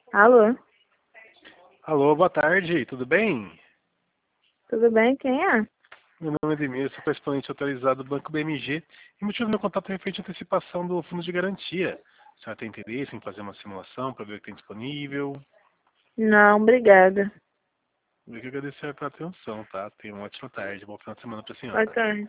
Alô, Alô, boa tarde, tudo bem? tudo bem? Quem é? Meu nome é Edmir, sou correspondente autorizado do Banco BMG e o motivo do meu contato é referente à antecipação do fundo de garantia. A senhora tem interesse em fazer uma simulação para ver o que tem disponível? Não, obrigada. Eu queria agradecer pela atenção, tá? Tenha uma ótima tarde, bom final de semana para a Boa senhora. tarde.